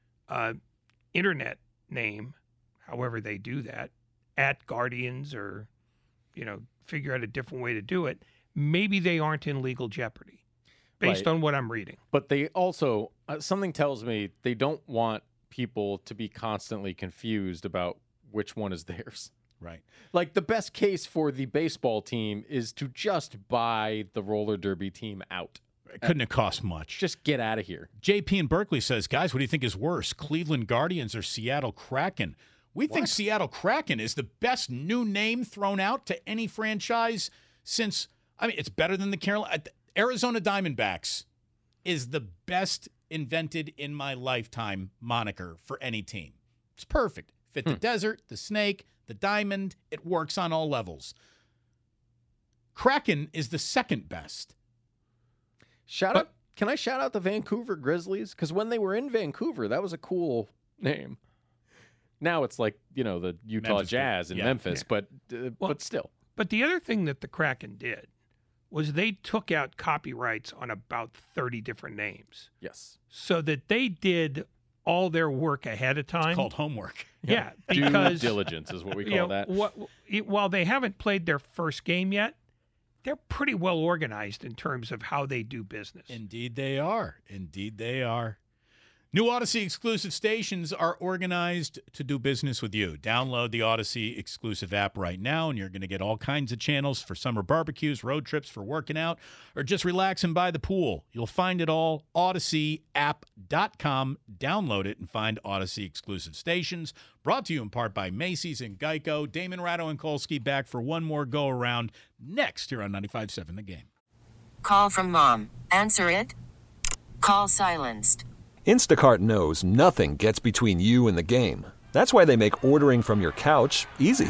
internet name, however they do that, at Guardians, or, figure out a different way to do it, maybe they aren't in legal jeopardy based on what I'm reading. But they also, something tells me they don't want people to be constantly confused about which one is theirs. Right. Like the best case for the baseball team is to just buy the roller derby team out. It couldn't have cost much. Just get out of here. JP in Berkeley says, guys, what do you think is worse, Cleveland Guardians or Seattle Kraken? We think Seattle Kraken is the best new name thrown out to any franchise since, it's better than the Arizona Diamondbacks is the best invented in my lifetime moniker for any team. It's perfect. Fit the desert, the snake, the diamond. It works on all levels. Kraken is the second best. Can I shout out the Vancouver Grizzlies? Because when they were in Vancouver, that was a cool name. Now it's like, the Utah Memphis Jazz in Memphis, but still. But the other thing that the Kraken did was they took out copyrights on about 30 different names. Yes. So that they did all their work ahead of time. It's called homework. Yeah, because due diligence is what we call that. While they haven't played their first game yet, they're pretty well organized in terms of how they do business. Indeed they are. Indeed they are. New Odyssey exclusive stations are organized to do business with you. Download the Odyssey exclusive app right now, and you're going to get all kinds of channels for summer barbecues, road trips, for working out, or just relaxing by the pool. You'll find it all. OdysseyApp.com. Download it and find Odyssey exclusive stations. Brought to you in part by Macy's and Geico. Damon Ratto and Kolsky back for one more go-around next here on 95.7 The Game. Call from mom. Answer it. Call silenced. Instacart knows nothing gets between you and the game. That's why they make ordering from your couch easy.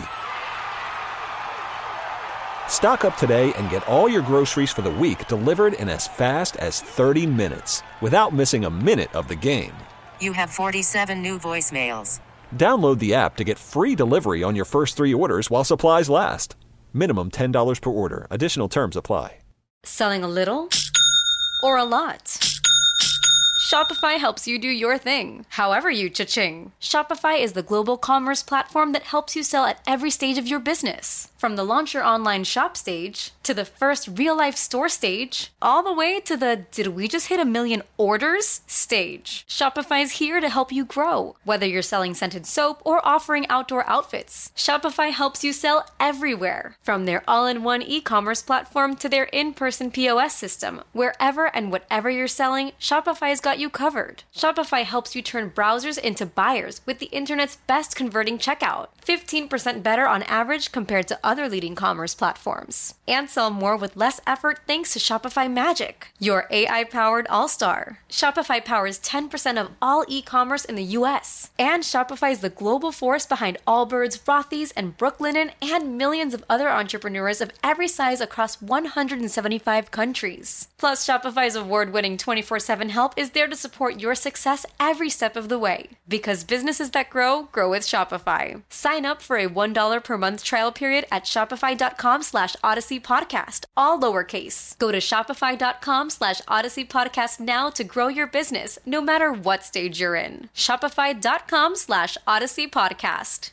Stock up today and get all your groceries for the week delivered in as fast as 30 minutes without missing a minute of the game. You have 47 new voicemails. Download the app to get free delivery on your first 3 orders while supplies last. Minimum $10 per order. Additional terms apply. Selling a little or a lot? Shopify helps you do your thing, however you cha-ching. Shopify is the global commerce platform that helps you sell at every stage of your business. From the launch your online shop stage, to the first real-life store stage, all the way to the did we just hit 1 million orders stage. Shopify's here to help you grow. Whether you're selling scented soap or offering outdoor outfits, Shopify helps you sell everywhere. From their all-in-one e-commerce platform to their in-person POS system. Wherever and whatever you're selling, Shopify's got you covered. Shopify helps you turn browsers into buyers with the internet's best converting checkout. 15% better on average compared to other leading commerce platforms. And sell more with less effort thanks to Shopify Magic, your AI-powered all-star. Shopify powers 10% of all e-commerce in the U.S. And Shopify is the global force behind Allbirds, Rothy's, and Brooklinen, and millions of other entrepreneurs of every size across 175 countries. Plus, Shopify's award-winning 24/7 help is there there to support your success every step of the way. Because businesses that grow, grow with Shopify. Sign up for a $1 per month trial period at shopify.com/Odyssey Podcast, all lowercase. Go to shopify.com/Odyssey Podcast now to grow your business, no matter what stage you're in. Shopify.com/Odyssey Podcast.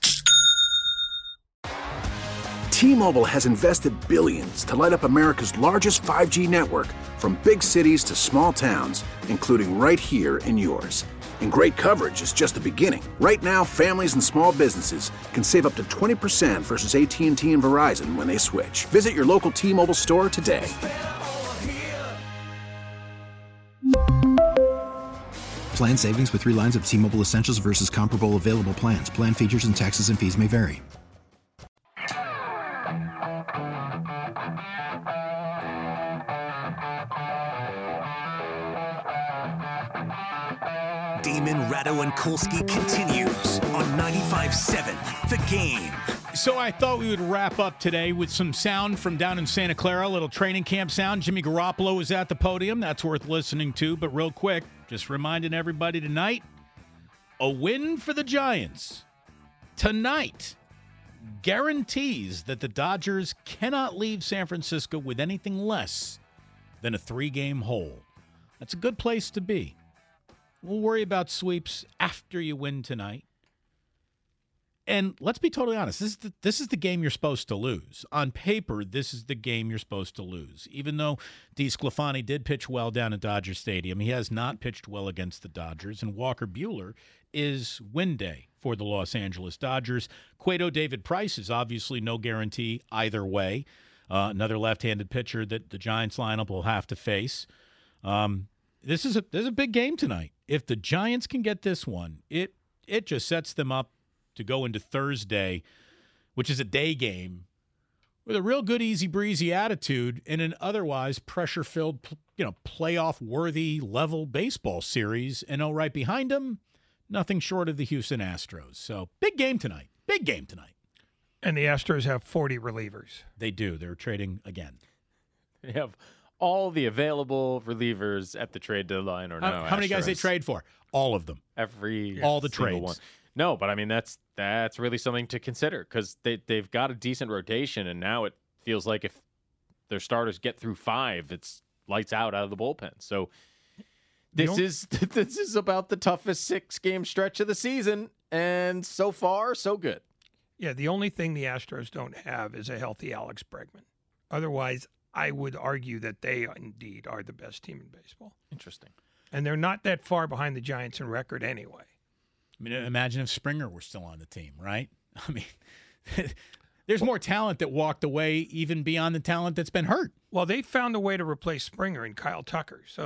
T-Mobile has invested billions to light up America's largest 5G network, from big cities to small towns, including right here in yours. And great coverage is just the beginning. Right now, families and small businesses can save up to 20% versus AT&T and Verizon when they switch. Visit your local T-Mobile store today. Plan savings with 3 lines of T-Mobile Essentials versus comparable available plans. Plan features and taxes and fees may vary. Damon, Ratto, and Kulski continues on 95.7 The Game. So I thought we would wrap up today with some sound from down in Santa Clara, a little training camp sound. Jimmy Garoppolo is at the podium. That's worth listening to. But real quick, just reminding everybody tonight, a win for the Giants tonight guarantees that the Dodgers cannot leave San Francisco with anything less than a 3-game hole. That's a good place to be. We'll worry about sweeps after you win tonight. And let's be totally honest, this is the game you're supposed to lose. On paper, this is the game you're supposed to lose. Even though DeSclafani did pitch well down at Dodger Stadium, he has not pitched well against the Dodgers, and Walker Buehler is win day for the Los Angeles Dodgers. Cueto David Price is obviously no guarantee either way. Another left-handed pitcher that the Giants lineup will have to face. This is a big game tonight. If the Giants can get this one, it just sets them up to go into Thursday, which is a day game, with a real good easy breezy attitude in an otherwise pressure-filled, playoff-worthy level baseball series. And right behind them, nothing short of the Houston Astros. So big game tonight. Big game tonight. And the Astros have 40 relievers. They do. They're trading again. They have all the available relievers at the trade deadline, or no? How many guys they trade for? All of them. All the trades. One. No, but I mean that's really something to consider, because they've got a decent rotation, and now it feels like if their starters get through 5, it's lights out of the bullpen. So this is about the toughest 6-game stretch of the season, and so far so good. Yeah, the only thing the Astros don't have is a healthy Alex Bregman. Otherwise, I would argue that they indeed are the best team in baseball. Interesting. And they're not that far behind the Giants in record anyway. I mean, imagine if Springer were still on the team, right? I mean, there's more talent that walked away even beyond the talent that's been hurt. Well, they found a way to replace Springer and Kyle Tucker. So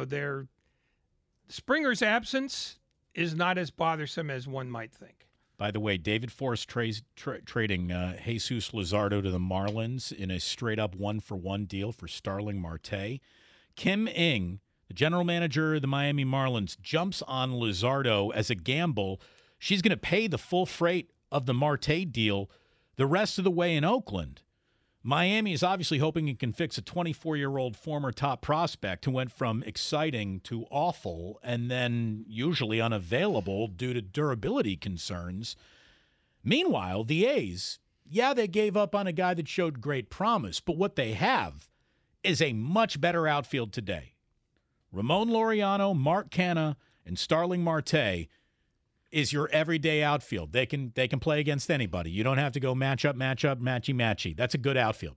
Springer's absence is not as bothersome as one might think. By the way, David Forst trading Jesus Luzardo to the Marlins in a straight-up 1-for-1 deal for Starling Marte. Kim Ng, the general manager of the Miami Marlins, jumps on Luzardo as a gamble. She's going to pay the full freight of the Marte deal the rest of the way in Oakland. Miami is obviously hoping it can fix a 24-year-old former top prospect who went from exciting to awful and then usually unavailable due to durability concerns. Meanwhile, the A's, they gave up on a guy that showed great promise, but what they have is a much better outfield today. Ramon Laureano, Mark Canha, and Starling Marte is your everyday outfield. They can play against anybody. You don't have to go matchup, matchy. That's a good outfield.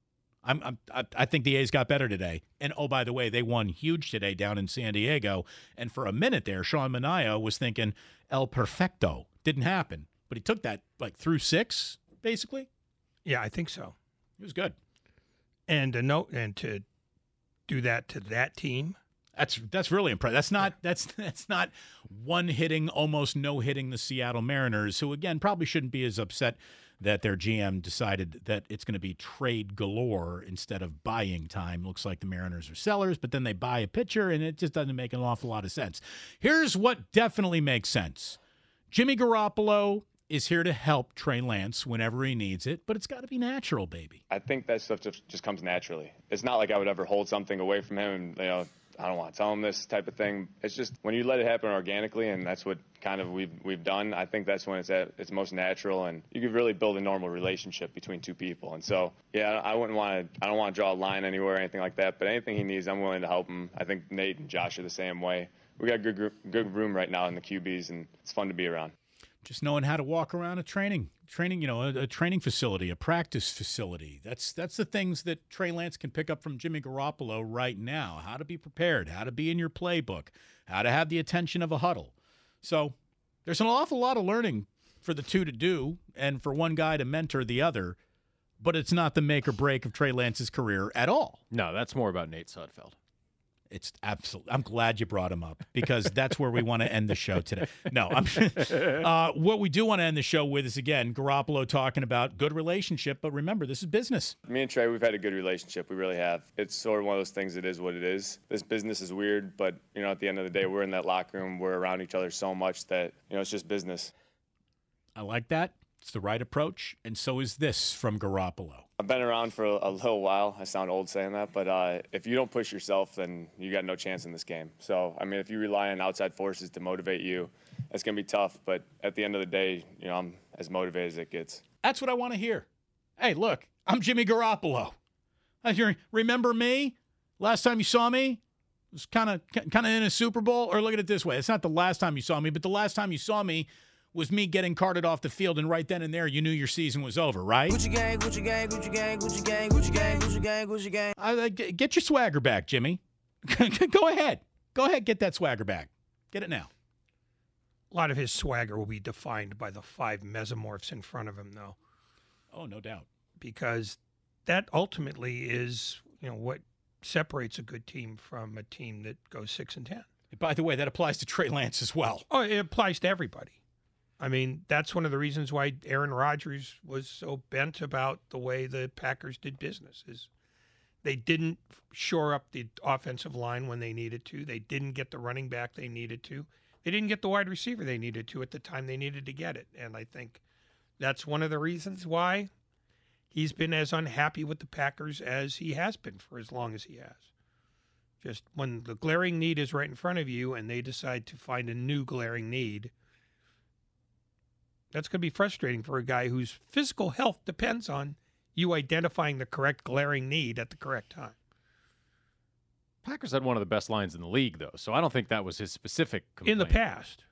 I think the A's got better today. And oh, by the way, they won huge today down in San Diego. And for a minute there, Sean Manaea was thinking El Perfecto. Didn't happen, but he took that through 6 basically. Yeah, I think so. It was good. And to do that to that team. That's really impressive. That's not one hitting, almost no hitting the Seattle Mariners, who again probably shouldn't be as upset that their GM decided that it's going to be trade galore instead of buying time. Looks like the Mariners are sellers, but then they buy a pitcher, and it just doesn't make an awful lot of sense. Here's what definitely makes sense. Jimmy Garoppolo is here to help Trey Lance whenever he needs it, but it's got to be natural, baby. I think that stuff just comes naturally. It's not like I would ever hold something away from him and, I don't want to tell them this type of thing. It's just when you let it happen organically, and that's what kind of we've done, I think that's when it's at its most natural, and you could really build a normal relationship between two people. And so, yeah, I don't want to draw a line anywhere or anything like that, but anything he needs, I'm willing to help him. I think Nate and Josh are the same way. We got good room right now in the QBs, and it's fun to be around. Just knowing how to walk around a training, a training facility, a practice facility. That's the things that Trey Lance can pick up from Jimmy Garoppolo right now. How to be prepared, how to be in your playbook, how to have the attention of a huddle. So there's an awful lot of learning for the two to do and for one guy to mentor the other, but it's not the make or break of Trey Lance's career at all. No, that's more about Nate Sudfeld. It's absolutely. I'm glad you brought him up because that's where we want to end the show today. No, what we do want to end the show with is, again, Garoppolo talking about good relationship. But remember, this is business. Me and Trey, we've had a good relationship. We really have. It's sort of one of those things. It is what it is. This business is weird, but at the end of the day, we're in that locker room. We're around each other so much that it's just business. I like that. It's the right approach, and so is this from Garoppolo. I've been around for a little while. I sound old saying that, but if you don't push yourself, then you got no chance in this game. So, I mean, if you rely on outside forces to motivate you, it's going to be tough. But at the end of the day, I'm as motivated as it gets. That's what I want to hear. Hey, look, I'm Jimmy Garoppolo. Remember me? Last time you saw me was kind of in a Super Bowl. Or look at it this way. It's not the last time you saw me, but the last time you saw me was me getting carted off the field, and right then and there, you knew your season was over, right? Gucci gang, Gucci gang, Gucci gang, Gucci gang, Gucci gang, Gucci gang, Gucci gang. Get your swagger back, Jimmy. Go ahead. Go ahead, get that swagger back. Get it now. A lot of his swagger will be defined by the 5 mesomorphs in front of him, though. Oh, no doubt. Because that ultimately is, what separates a good team from a team that goes 6-10. By the way, that applies to Trey Lance as well. Oh, it applies to everybody. I mean, that's one of the reasons why Aaron Rodgers was so bent about the way the Packers did business. Is they didn't shore up the offensive line when they needed to. They didn't get the running back they needed to. They didn't get the wide receiver they needed to at the time they needed to get it. And I think that's one of the reasons why he's been as unhappy with the Packers as he has been for as long as he has. Just when the glaring need is right in front of you and they decide to find a new glaring need, that's going to be frustrating for a guy whose physical health depends on you identifying the correct glaring need at the correct time. Packers had one of the best lines in the league, though, so I don't think that was his specific complaint. In the past.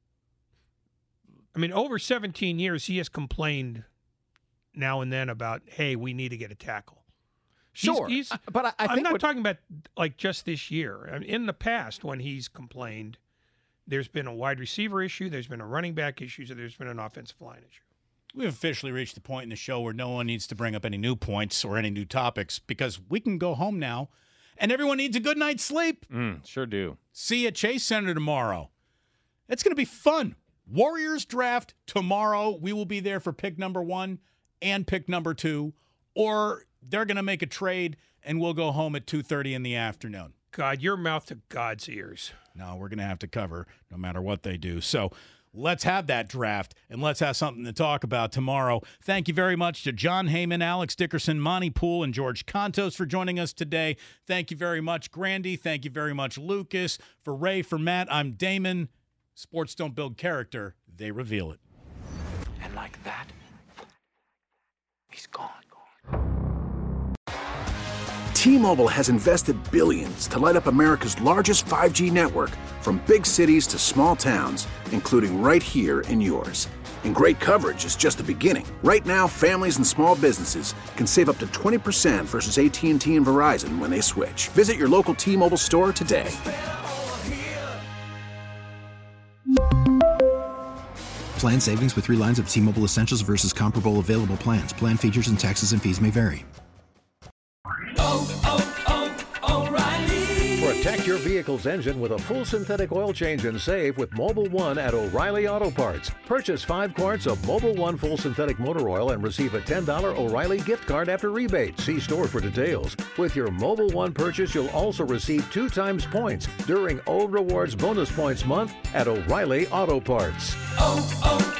I mean, over 17 years, he has complained now and then about, hey, we need to get a tackle. Sure, but I think I'm not talking about like just this year. I mean, in the past, when he's complained, there's been a wide receiver issue, there's been a running back issue, so there's been an offensive line issue. We've officially reached the point in the show where no one needs to bring up any new points or any new topics because we can go home now, and everyone needs a good night's sleep. Sure do. See you at Chase Center tomorrow. It's going to be fun. Warriors draft tomorrow. We will be there for pick number 1 and pick number 2, or they're going to make a trade, and we'll go home at 2:30 in the afternoon. God, your mouth to God's ears. No, we're going to have to cover no matter what they do. So let's have that draft, and let's have something to talk about tomorrow. Thank you very much to John Heyman, Alex Dickerson, Monty Poole, and George Contos for joining us today. Thank you very much, Grandy. Thank you very much, Lucas. For Ray, for Matt, I'm Damon. Sports don't build character. They reveal it. And like that, he's gone. T-Mobile has invested billions to light up America's largest 5G network, from big cities to small towns, including right here in yours. And great coverage is just the beginning. Right now, families and small businesses can save up to 20% versus AT&T and Verizon when they switch. Visit your local T-Mobile store today. Plan savings with 3 lines of T-Mobile Essentials versus comparable available plans. Plan features and taxes and fees may vary. Protect your vehicle's engine with a full synthetic oil change and save with Mobil 1 at O'Reilly Auto Parts. Purchase 5 quarts of Mobil 1 full synthetic motor oil and receive a $10 O'Reilly gift card after rebate. See store for details. With your Mobil 1 purchase, you'll also receive 2 times points during O Rewards Bonus Points Month at O'Reilly Auto Parts.